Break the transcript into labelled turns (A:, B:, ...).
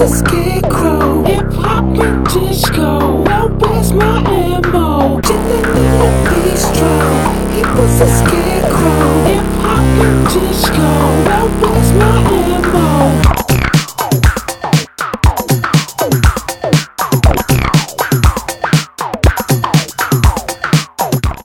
A: a scarecrow. Hip hop and disco. Now where's my ammo? Chillin' in the bistro. He was a scarecrow. Hip hop and disco. Now where's my ammo?